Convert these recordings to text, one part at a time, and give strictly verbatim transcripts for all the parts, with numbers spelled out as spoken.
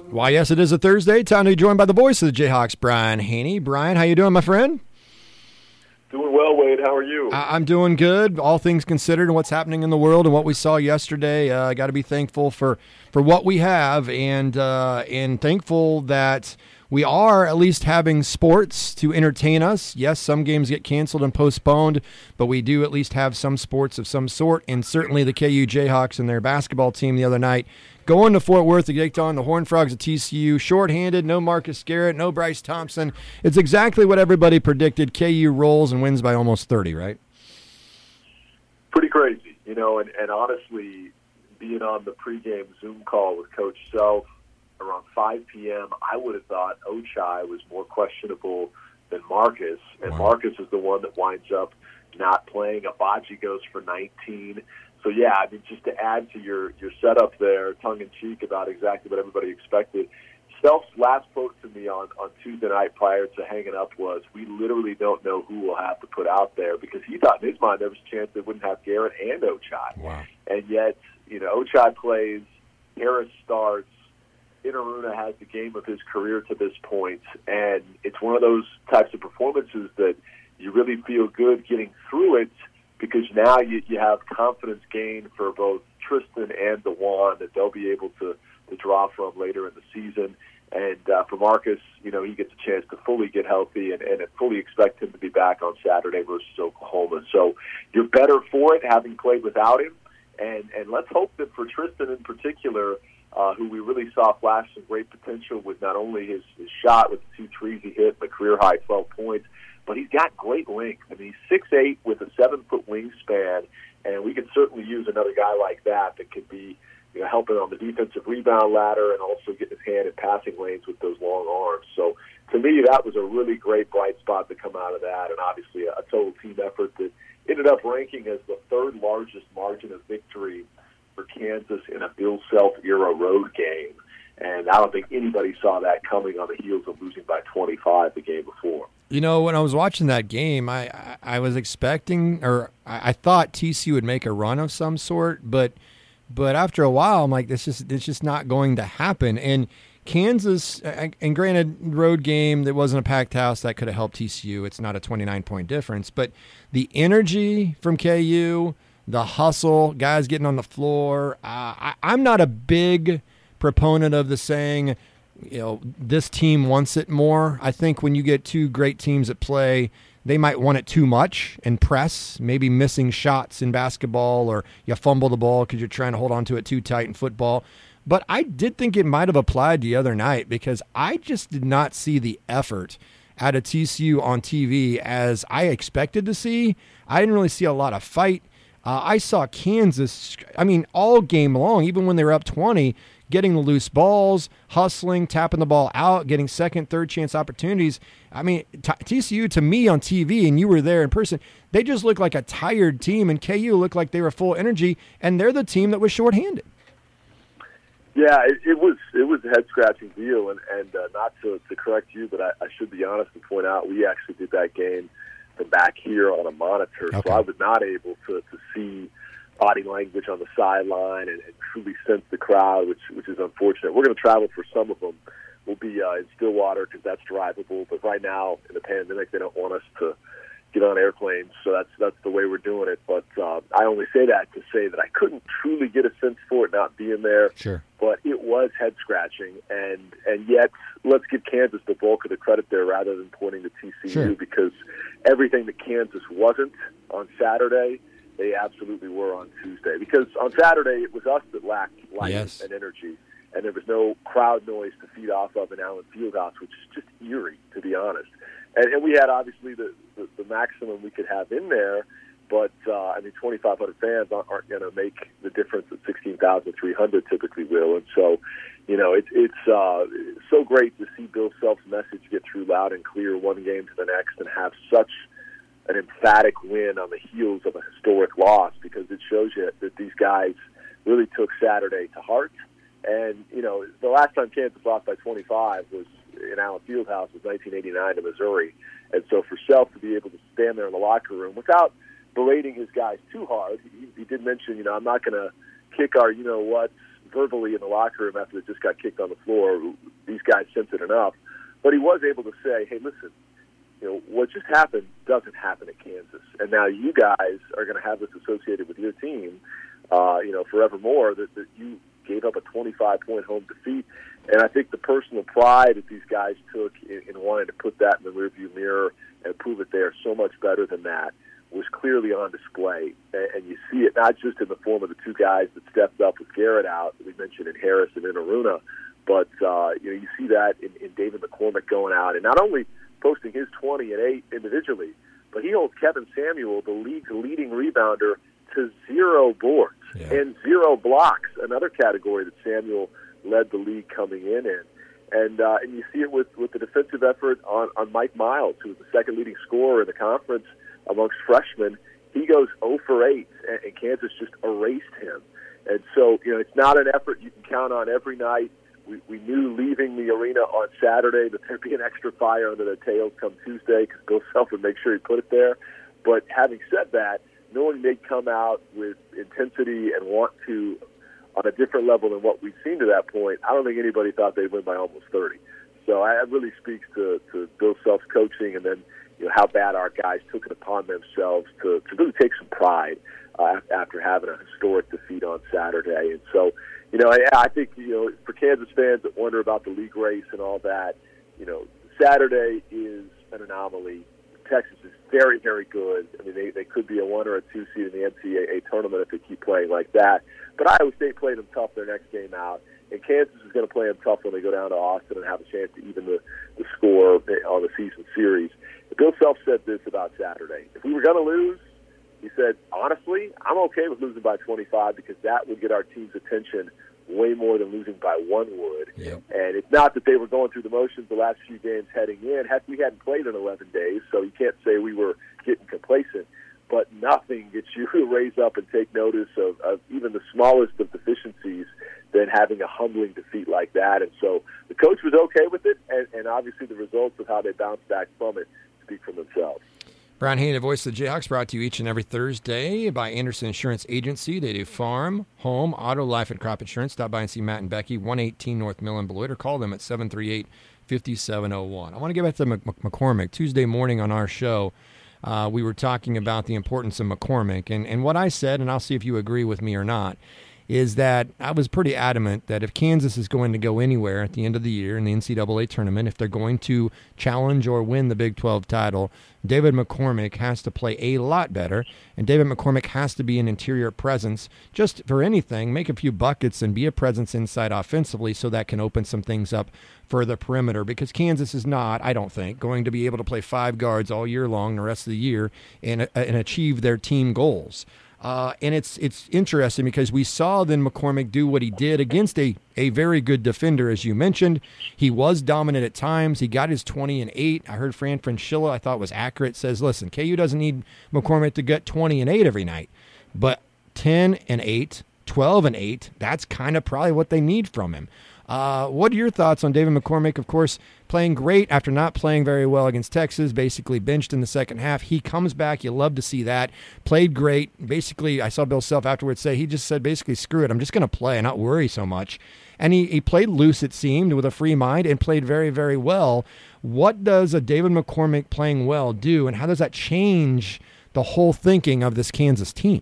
Why, yes, it is a Thursday. Time to be joined by the voice of the Jayhawks, Brian Haney. Brian, how you doing, my friend? Doing well, Wade. How are you? I- I'm doing good. All things considered and what's happening in the world and what we saw yesterday, uh, I got to be thankful for, for what we have and uh, and thankful that we are at least having sports to entertain us. Yes, some games get canceled and postponed, but we do at least have some sports of some sort, and certainly the K U Jayhawks and their basketball team the other night going to Fort Worth to take on the Horned Frogs of T C U, shorthanded, no Marcus Garrett, no Bryce Thompson. It's exactly what everybody predicted. K U rolls and wins by almost thirty, right? Pretty crazy, you know, and, and honestly, being on the pregame Zoom call with Coach Self around five p.m., I would have thought Ochai was more questionable than Marcus, and wow. Marcus is the one that winds up not playing. Abaji goes for nineteen. So, yeah, I mean, just to add to your, your setup there, tongue-in-cheek about exactly what everybody expected, Self's last quote to me on, on Tuesday night prior to hanging up was, we literally don't know who we'll have to put out there, because he thought in his mind there was a chance they wouldn't have Garrett and Ochai. Wow. And yet, you know, Ochai plays, Harris starts, Inaruna has the game of his career to this point, and it's one of those types of performances that you really feel good getting through it, because now you, you have confidence gained for both Tristan and DeJuan that they'll be able to, to draw from later in the season. And uh, for Marcus, you know, he gets a chance to fully get healthy and, and fully expect him to be back on Saturday versus Oklahoma. So you're better for it having played without him. And, and let's hope that for Tristan in particular, uh, who we really saw flash some great potential with not only his, his shot with the two threes he hit, but career-high twelve points, but he's got great length. I mean, he's six eight with a seven-foot wingspan, and we could certainly use another guy like that that could be, you know, helping on the defensive rebound ladder and also getting his hand in passing lanes with those long arms. So to me, that was a really great bright spot to come out of that, and obviously a, a total team effort that ended up ranking as the third largest margin of victory for Kansas in a Bill Self-era road game. And I don't think anybody saw that coming on the heels of losing by twenty-five the game before. You know, when I was watching that game, I, I, I was expecting, or I, I thought T C U would make a run of some sort, but but after a while, I'm like, this is it's just not going to happen. And Kansas, and granted, road game, there wasn't a packed house that could have helped T C U. It's not a twenty-nine point difference, but the energy from K U, the hustle, guys getting on the floor. Uh, I, I'm not a big proponent of the saying, you know, this team wants it more. I think when you get two great teams at play, they might want it too much and press, maybe missing shots in basketball, or you fumble the ball because you're trying to hold on to it too tight in football. But I did think it might have applied the other night, because I just did not see the effort out of T C U on T V as I expected to see. I didn't really see a lot of fight. Uh, I saw Kansas, I mean, all game long, even when they were up twenty, getting the loose balls, hustling, tapping the ball out, getting second, third chance opportunities. I mean, t- T C U, to me on T V, and you were there in person, they just looked like a tired team, and K U looked like they were full energy, and they're the team that was shorthanded. Yeah, it, it was it was a head-scratching deal, and, and uh, not to, to correct you, but I, I should be honest and point out we actually did that game from back here on a monitor, okay. So I was not able to, to see body language on the sideline and, and truly sense the crowd, which which is unfortunate. We're going to travel for some of them. We'll be uh, in Stillwater because that's drivable, but right now in the pandemic they don't want us to get on airplanes, so that's that's the way we're doing it. But uh, I only say that to say that I couldn't truly get a sense for it not being there. Sure. But it was head-scratching, and and yet let's give Kansas the bulk of the credit there rather than pointing to T C U, sure. because everything that Kansas wasn't on Saturday, they absolutely were on Tuesday. Because on Saturday, it was us that lacked life yes. and energy, and there was no crowd noise to feed off of in Allen Fieldhouse, which is just eerie, to be honest. And, and we had, obviously, the, the, the maximum we could have in there, but, uh, I mean, twenty-five hundred fans aren't, aren't going to make the difference that sixteen thousand three hundred typically will. And so, you know, it, it's uh, so great to see Bill Self's message get through loud and clear one game to the next and have such an emphatic win on the heels of a historic loss, because it shows you that these guys really took Saturday to heart. And, you know, the last time Kansas lost by twenty-five was in Allen Fieldhouse was nineteen eighty-nine to Missouri. And so for Self to be able to stand there in the locker room without berating his guys too hard, he, he did mention, you know, I'm not going to kick our you-know-what verbally in the locker room after they just got kicked on the floor. These guys sensed it enough. But he was able to say, hey, listen, you know, what just happened doesn't happen at Kansas. And now you guys are going to have this associated with your team, uh, you know, forevermore, that, that you gave up a twenty-five point home defeat. And I think the personal pride that these guys took in, in wanting to put that in the rearview mirror and prove that they are so much better than that was clearly on display. And, and you see it not just in the form of the two guys that stepped up with Garrett out, that we mentioned in Harris and in Aruna, but uh, you know, you see that in, in David McCormick going out and not only posting his twenty and eight individually, but he holds Kevin Samuel, the league's leading rebounder, to zero boards yeah. and zero blocks, another category that Samuel led the league coming in in. And uh, and you see it with, with the defensive effort on, on Mike Miles, who was the second leading scorer in the conference amongst freshmen. He goes zero for eight, and, and Kansas just erased him. And so, you know, it's not an effort you can count on every night. We, we knew leaving the arena on Saturday that there'd be an extra fire under their tails come Tuesday because Bill Self would make sure he put it there. But having said that, knowing they'd come out with intensity and want to on a different level than what we've seen to that point, I don't think anybody thought they'd win by almost thirty. So that really speaks to, to Bill Self's coaching and then, you know, how bad our guys took it upon themselves to, to really take some pride uh, after having a historic defeat on Saturday. And so, you know, I, I think, you know, for Kansas fans that wonder about the league race and all that, you know, Saturday is an anomaly. Texas is very, very good. I mean, they, they could be a one or a two seed in the N C double A tournament if they keep playing like that. But Iowa State played them tough their next game out, and Kansas is going to play them tough when they go down to Austin and have a chance to even the, the score on the season series. Bill Self said this about Saturday. If we were going to lose, he said, honestly, I'm okay with losing by twenty-five because that would get our team's attention way more than losing by one would. Yep. And it's not that they were going through the motions the last few games heading in. Heck, we hadn't played in eleven days, so you can't say we were getting complacent. But nothing gets you to raise up and take notice of, of even the smallest of deficiencies than having a humbling defeat like that. And so the coach was okay with it, and, and obviously the results of how they bounced back from it speak for themselves. Brian Haney, the voice of the Jayhawks, brought to you each and every Thursday by Anderson Insurance Agency. They do farm, home, auto, life, and crop insurance. Stop by and see Matt and Becky, one eighteen North Mill in Beloit, or call them at seven three eight, five seven zero one. I want to get back to McCormick. Tuesday morning on our show, uh, we were talking about the importance of McCormick. And, and what I said, and I'll see if you agree with me or not, is that I was pretty adamant that if Kansas is going to go anywhere at the end of the year in the N C double A tournament, if they're going to challenge or win the Big twelve title, David McCormick has to play a lot better, and David McCormick has to be an interior presence just for anything, make a few buckets and be a presence inside offensively so that can open some things up for the perimeter, because Kansas is not, I don't think, going to be able to play five guards all year long the rest of the year and, and achieve their team goals. Uh, and it's it's interesting because we saw then McCormick do what he did against a, a very good defender, as you mentioned. He was dominant at times. He got his twenty and eight. I heard Fran Fraschilla, I thought was accurate, says, listen, K U doesn't need McCormick to get twenty and eight every night. But ten and eight, twelve and eight, that's kind of probably what they need from him. Uh, what are your thoughts on David McCormick? Of course, playing great after not playing very well against Texas, basically benched in the second half. He comes back. You love to see that. Played great. Basically, I saw Bill Self afterwards say, he just said, basically, screw it. I'm just going to play and not worry so much. And he, he played loose, it seemed, with a free mind and played very, very well. What does a David McCormick playing well do, and how does that change the whole thinking of this Kansas team?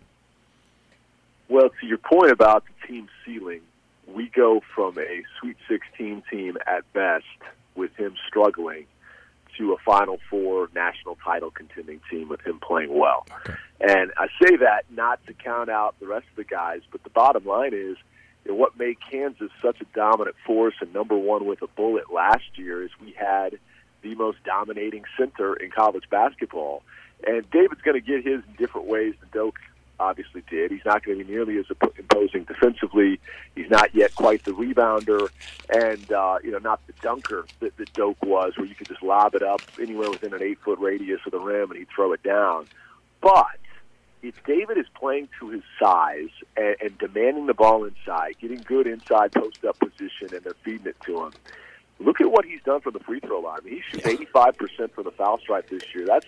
Well, to your point about the team ceiling, we go from a Sweet sixteen team at best with him struggling to a Final Four national title contending team with him playing well. Okay. And I say that not to count out the rest of the guys, but the bottom line is, you know, what made Kansas such a dominant force and number one with a bullet last year is we had the most dominating center in college basketball. And David's going to get his in different ways than Doak obviously did. He's not going to be nearly as imposing defensively. He's not yet quite the rebounder and, uh, you know, not the dunker that, that Doak was, where you could just lob it up anywhere within an eight-foot radius of the rim and he'd throw it down. But if David is playing to his size and, and demanding the ball inside, getting good inside post-up position, and they're feeding it to him, look at what he's done from the free throw line. I mean, he shoots eighty-five percent from the foul stripe this year. That's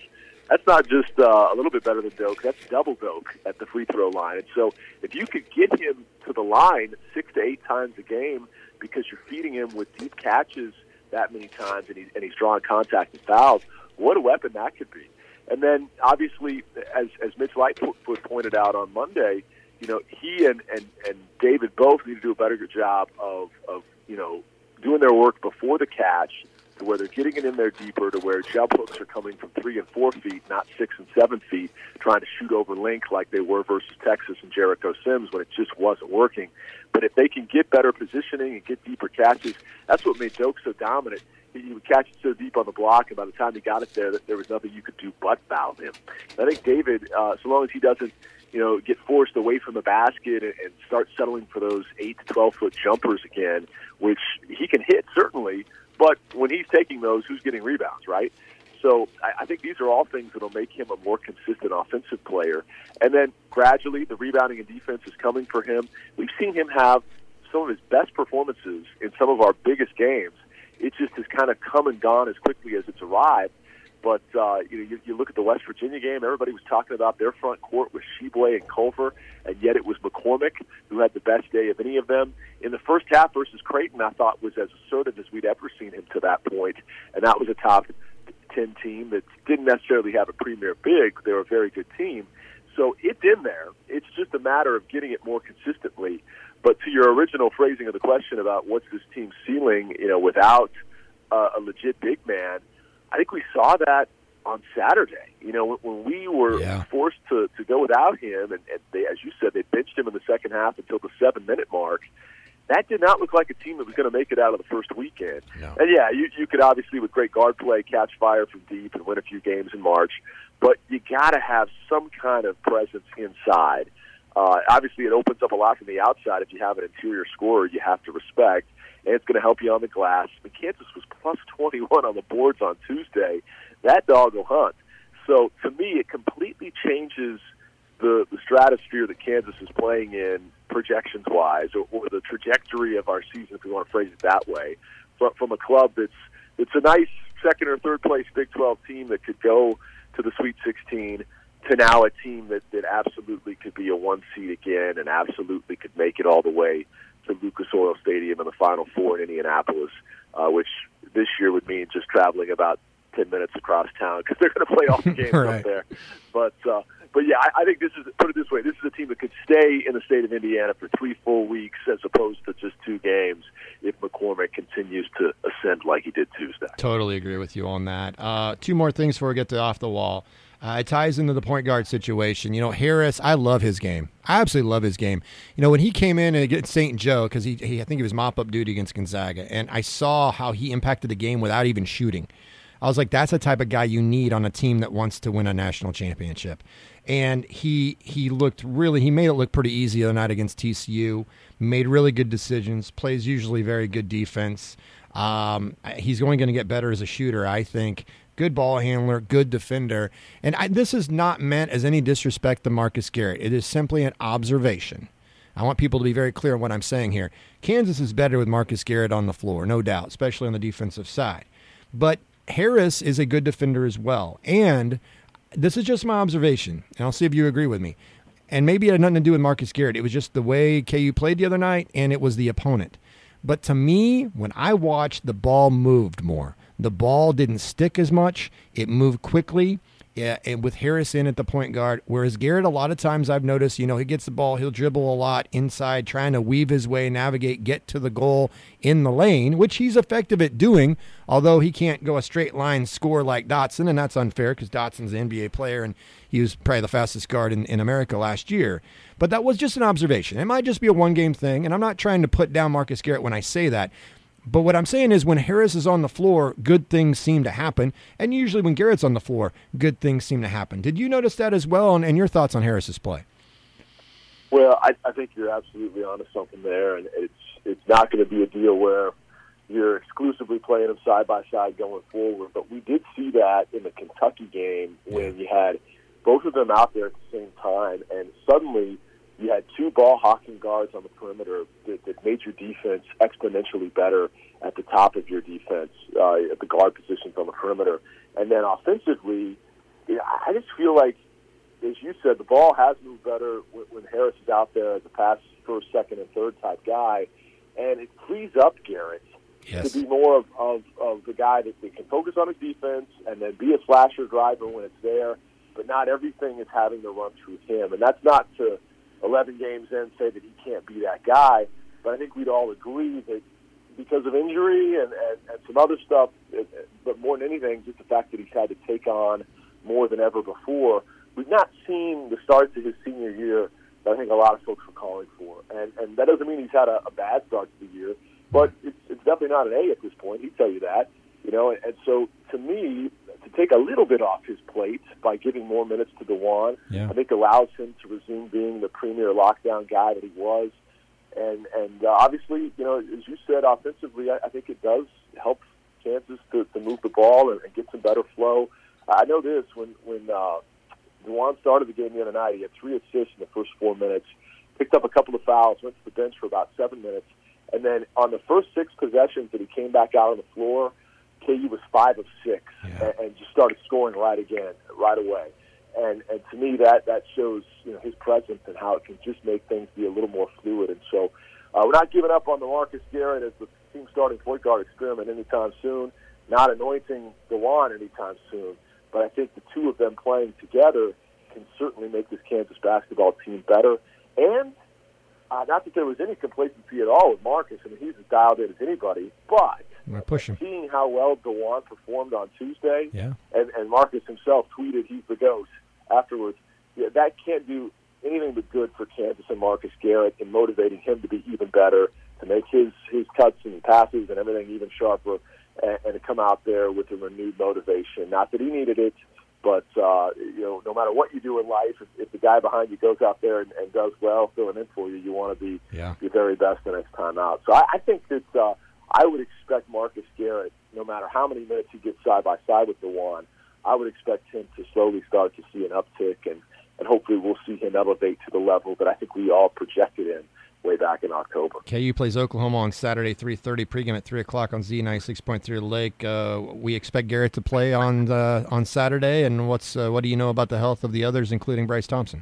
that's not just uh, a little bit better than Doak. That's double Doak at the free throw line. And so if you could get him to the line six to eight times a game because you're feeding him with deep catches that many times and, he, and he's drawing contact and fouls, what a weapon that could be. And then, obviously, as as Mitch Lightfoot pointed out on Monday, you know, he and, and, and David both need to do a better job of, of, you know, doing their work before the catch to where they're getting it in there deeper, to where jump hooks are coming from three and four feet, not six and seven feet, trying to shoot over link like they were versus Texas and Jericho Sims when it just wasn't working. But if they can get better positioning and get deeper catches, that's what made Doak so dominant. He would catch it so deep on the block, and by the time he got it there, that there was nothing you could do but foul him. I think David, uh, so long as he doesn't, you know, get forced away from the basket and, and start settling for those eight to twelve foot jumpers again, which he can hit certainly, but when he's taking those, who's getting rebounds, right? So I, I think these are all things that will make him a more consistent offensive player. And then gradually, the rebounding and defense is coming for him. We've seen him have some of his best performances in some of our biggest games. It just has kind of come and gone as quickly as it's arrived. But uh, you know, you, you look at the West Virginia game, everybody was talking about their front court with Sheboy and Culver, and yet it was McCormick who had the best day of any of them. In the first half versus Creighton, I thought was as assertive as we'd ever seen him to that point, and that was a top ten team that didn't necessarily have a premier big, but they were a very good team. So it's in there. It's just a matter of getting it more consistently. But to your original phrasing of the question about what's this team's ceiling, you know, without uh, a legit big man, I think we saw that on Saturday. You know, when, when we were yeah. forced to, to go without him, and, and they, as you said, they benched him in the second half until the seven-minute mark, that did not look like a team that was going to make it out of the first weekend. No. And, yeah, you, you could obviously, with great guard play, catch fire from deep and win a few games in March, but you got to have some kind of presence inside. Uh, obviously, it opens up a lot from the outside. If you have an interior scorer you have to respect, and it's going to help you on the glass. But Kansas was plus twenty-one on the boards on Tuesday. That dog will hunt. So, to me, it completely changes the, the stratosphere that Kansas is playing in projections-wise, or, or the trajectory of our season, if we want to phrase it that way, from, from a club that's it's a nice second or third-place Big twelve team that could go to the Sweet sixteen, to now a team that, that absolutely could be a one seed again and absolutely could make it all the way to Lucas Oil Stadium in the Final Four in Indianapolis, uh, which this year would mean just traveling about ten minutes across town because they're going to play all the games right. up there. But uh, but yeah, I, I think this is, put it this way, this is a team that could stay in the state of Indiana for three full weeks as opposed to just two games if McCormick continues to ascend like he did Tuesday. Totally agree with you on that. Uh, two more things before we get to off the wall. Uh, it ties into the point guard situation. You know, Harris, I love his game. I absolutely love his game. You know, when he came in against Saint Joe, because he, he, I think he was mop-up duty against Gonzaga, and I saw how he impacted the game without even shooting. I was like, that's the type of guy you need on a team that wants to win a national championship. And he he looked really, he made it look pretty easy the other night against T C U, made really good decisions, plays usually very good defense. Um, he's only going to get better as a shooter, I think. Good ball handler, good defender. And I, this is not meant as any disrespect to Marcus Garrett. It is simply an observation. I want people to be very clear on what I'm saying here. Kansas is better with Marcus Garrett on the floor, no doubt, especially on the defensive side. But Harris is a good defender as well. And this is just my observation, and I'll see if you agree with me. And maybe it had nothing to do with Marcus Garrett. It was just the way K U played the other night, and it was the opponent. But to me, when I watched, the ball moved more. The ball didn't stick as much. It moved quickly. Yeah, and with Harris in at the point guard, whereas Garrett, a lot of times I've noticed, you know, he gets the ball, he'll dribble a lot inside, trying to weave his way, navigate, get to the goal in the lane, which he's effective at doing, although he can't go a straight line score like Dotson, and that's unfair because Dotson's an N B A player, and he was probably the fastest guard in, in America last year. But that was just an observation. It might just be a one-game thing, and I'm not trying to put down Marcus Garrett when I say that. But what I'm saying is when Harris is on the floor, good things seem to happen. And usually when Garrett's on the floor, good things seem to happen. Did you notice that as well? And, and your thoughts on Harris's play? Well, I, I think you're absolutely onto something there. And it's it's not going to be a deal where you're exclusively playing them side by side going forward. But we did see that in the Kentucky game when you had both of them out there at the same time. And suddenly you had two ball-hawking guards on the perimeter that, that made your defense exponentially better at the top of your defense, uh, at the guard positions on the perimeter. And then offensively, you know, I just feel like, as you said, the ball has moved better when, when Harris is out there as a pass first, second, and third type guy, and it frees up Garrett yes. to be more of, of, of the guy that, that can focus on his defense and then be a slasher driver when it's there, but not everything is having to run through him. And that's not to eleven games in say that he can't be that guy, but I think we'd all agree that because of injury and, and, and some other stuff, but more than anything, just the fact that he's had to take on more than ever before, we've not seen the start to his senior year that I think a lot of folks were calling for. And and that doesn't mean he's had a, a bad start to the year, but it's, it's definitely not an A at this point. He'd tell you that. You know, and, and so to me, to take a little bit off his plate by giving more minutes to DeJuan, yeah. I think allows him to resume being the premier lockdown guy that he was. And and uh, obviously, you know, as you said, offensively, I, I think it does help Kansas to, to move the ball and, and get some better flow. I know this, when, when uh, DeJuan started the game the other night, he had three assists in the first four minutes, picked up a couple of fouls, went to the bench for about seven minutes, and then on the first six possessions that he came back out on the floor, K U was five of six yeah. and, and just started scoring right again, right away. And and to me, that, that shows, you know, his presence and how it can just make things be a little more fluid. And so uh, we're not giving up on the Marcus Garrett as the team starting point guard experiment anytime soon, not anointing DeJuan anytime soon. But I think the two of them playing together can certainly make this Kansas basketball team better. And uh, not that there was any complacency at all with Marcus. I mean, he's as dialed in as anybody. But push him. Seeing how well DeJuan performed on Tuesday, yeah. and, and Marcus himself tweeted he's the GOAT afterwards, yeah, that can't do anything but good for Kansas and Marcus Garrett in motivating him to be even better, to make his, his cuts and passes and everything even sharper, and, and to come out there with a renewed motivation. Not that he needed it, but uh, you know, no matter what you do in life, if, if the guy behind you goes out there and, and does well, filling in for you, you want to be yeah. your very best the next time out. So I, I think that uh, I would expect Marcus Garrett, no matter how many minutes he gets side by side with DeJuan, I would expect him to slowly start to see an uptick, and, and hopefully we'll see him elevate to the level that I think we all projected in way back in October. K U plays Oklahoma on Saturday, three thirty, pregame at three o'clock on Z ninety-six point three The Lake. Uh, we expect Garrett to play on the, on Saturday, and what's uh, what do you know about the health of the others, including Bryce Thompson?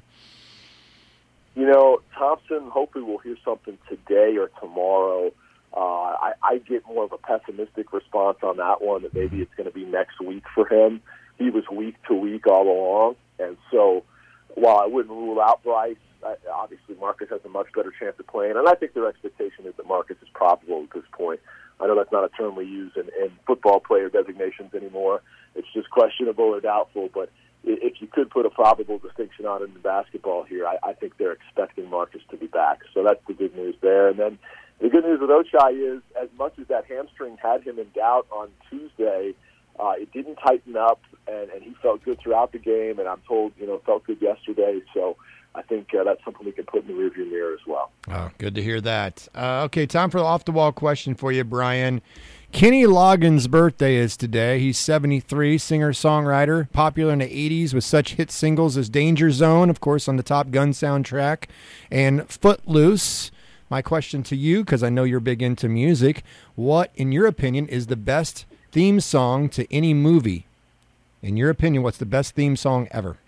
You know, Thompson, hopefully we'll hear something today or tomorrow. Uh, I, I get more of a pessimistic response on that one, that maybe it's going to be next week for him. He was week to week all along, and so while I wouldn't rule out Bryce, I, obviously Marcus has a much better chance of playing, and I think their expectation is that Marcus is probable at this point. I know that's not a term we use in, in football player designations anymore. It's just questionable or doubtful, but if you could put a probable distinction on it in basketball here, I, I think they're expecting Marcus to be back. So that's the good news there. And then the good news with Ochai is, as much as that hamstring had him in doubt on Tuesday, uh, it didn't tighten up, and, and he felt good throughout the game, and I'm told, you know, felt good yesterday. So I think uh, that's something we can put in the rearview mirror as well. Oh, good to hear that. Uh, okay, time for the off-the-wall question for you, Brian. Kenny Loggins' birthday is today. He's seventy-three, singer-songwriter, popular in the eighties with such hit singles as Danger Zone, of course, on the Top Gun soundtrack, and Footloose. My question to you, because I know you're big into music, what, in your opinion, is the best theme song to any movie? In your opinion, what's the best theme song ever?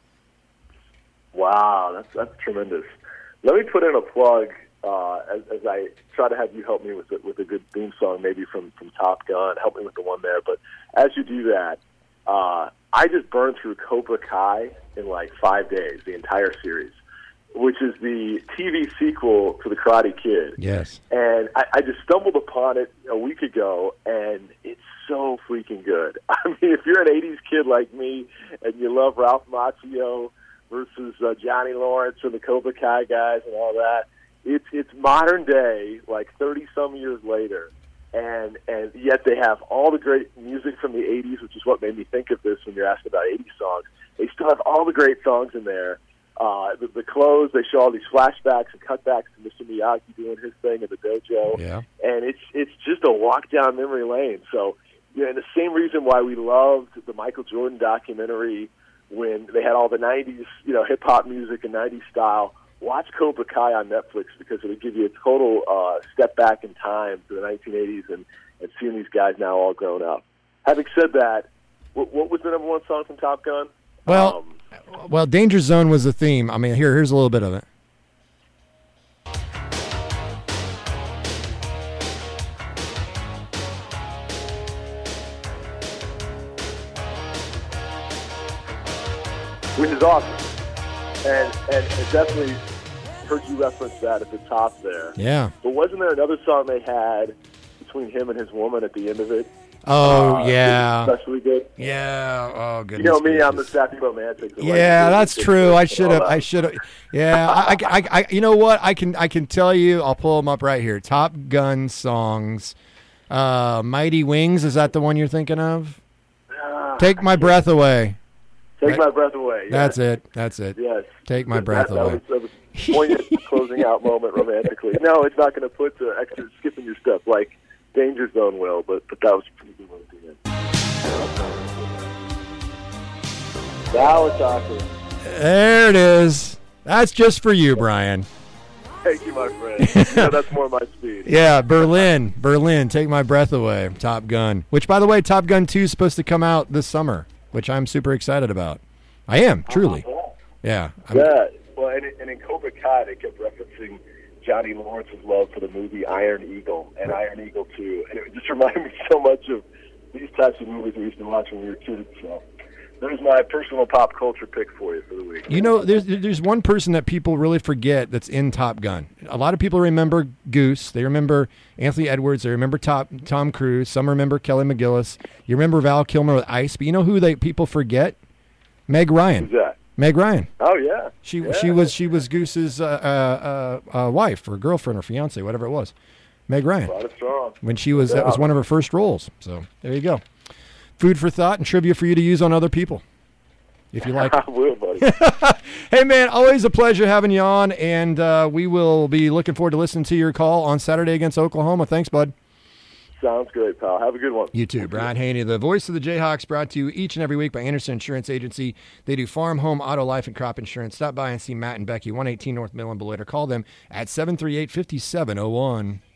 Wow, that's that's tremendous. Let me put in a plug uh, as, as I try to have you help me with a, with a good theme song, maybe from, from Top Gun. Help me with the one there. But as you do that, uh, I just burned through Cobra Kai in like five days, the entire series, which is the T V sequel to The Karate Kid. Yes. And I, I just stumbled upon it a week ago, and it's so freaking good. I mean, if you're an eighties kid like me and you love Ralph Macchio versus uh, Johnny Lawrence or the Cobra Kai guys and all that, it's it's modern day, like thirty-some years later, and and yet they have all the great music from the eighties, which is what made me think of this when you're asking about eighties songs. They still have all the great songs in there. Uh, the, the clothes, they show all these flashbacks and cutbacks to Mister Miyagi doing his thing in the dojo. Yeah. And it's it's just a walk down memory lane. So, you know, and the same reason why we loved the Michael Jordan documentary when they had all the nineties, you know, hip-hop music and nineties style, watch Cobra Kai on Netflix, because it'll give you a total uh, step back in time to the nineteen eighties and, and seeing these guys now all grown up. Having said that, what, what was the number one song from Top Gun? Well, Um, well, Danger Zone was the theme. I mean, here, here's a little bit of it. which is awesome. And and it definitely heard you reference that at the top there. Yeah. But wasn't there another song they had between him and his woman at the end of it? Oh, Uh, yeah. especially good. Yeah. Oh, goodness. You know me, I'm the gracious. sappy romantic. that Yeah, likes that's to- true. I and should all have. that. I should have. Yeah, I, I, I, you know what? I can, I can tell you. I'll pull them up right here. Top Gun songs. Uh, Mighty Wings. Is that the one you're thinking of? Ah, Take My Breath Away. Take Right. my breath away. Yes. That's it. That's it. Yes. Take My That- Breath that, Away. That was, that was poignant closing out moment romantically. No, it's not going to put the extra skip in your step like Danger Zone will, but but that was a pretty good one at the end. Now we're talking. There it is. That's just for you, Brian. Thank you, my friend. You know, that's more my speed. Yeah, Berlin. Berlin. Take My Breath Away. Top Gun. Which, by the way, Top Gun two is supposed to come out this summer, which I'm super excited about. I am, truly. Yeah. I'm- Yeah. Well, and, and in Cobra Kai, they kept referencing Johnny Lawrence's love for the movie Iron Eagle and Iron Eagle two, and it just reminded me so much of these types of movies we used to watch when we were kids. So there's my personal pop culture pick for you for the week. You know, there's there's one person that people really forget that's in Top Gun. A lot of people remember Goose. They remember Anthony Edwards. They remember Top, Tom Cruise. Some remember Kelly McGillis. You remember Val Kilmer with Ice. But you know who they people forget? Meg Ryan. Who's that? Meg Ryan. Oh yeah. She Yeah. she was she was Goose's uh, uh, uh, wife or girlfriend or fiance, whatever it was. Meg Ryan. Brought it strong. When she was that was Yeah. one of her first roles. So there you go. Food for thought and trivia for you to use on other people, if you like. I will, buddy. Hey man, always a pleasure having you on, and uh, we will be looking forward to listening to your call on Saturday against Oklahoma. Thanks, bud. Sounds great, pal. Have a good one. You too. Brian Haney, the voice of the Jayhawks, brought to you each and every week by Anderson Insurance Agency. They do farm, home, auto, life, and crop insurance. Stop by and see Matt and Becky, one eighteen North Midland Boulevard, or call them at seven three eight, five seven zero one.